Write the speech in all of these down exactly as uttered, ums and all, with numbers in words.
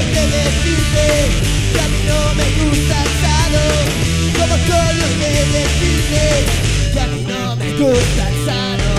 que decirte que a mí no me gusta el sano. Como solo he de decirte que a mí no me gusta el sano.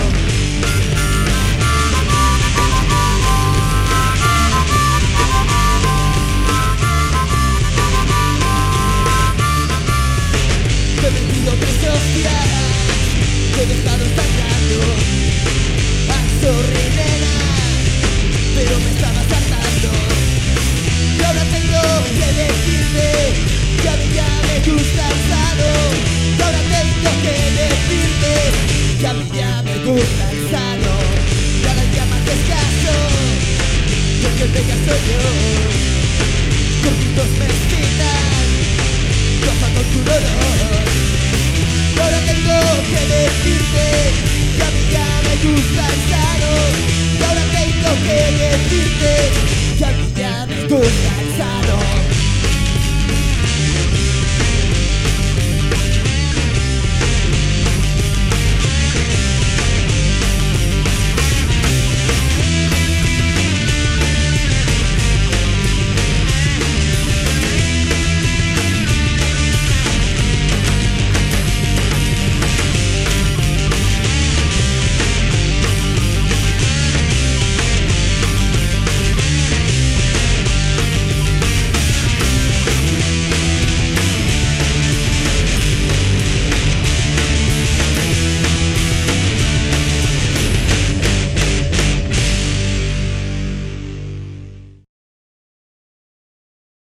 Te he metido tres hostias, te he dejado sangrando. I'm sorry, nena, pero me estabas hartando. Y ahora tengo que decirte que a mí ya me gusta el sano. Y ahora tengo que decirte que a mí ya me gusta el sano. Y ahora ya más descaso, yo que venga soy yo. Cortitos me excitan, rozando tu dolor. Y ahora tengo que decirte que a mí ya me gusta el sano. Y ahora tengo que decirte que a mí ya me gusta el sano.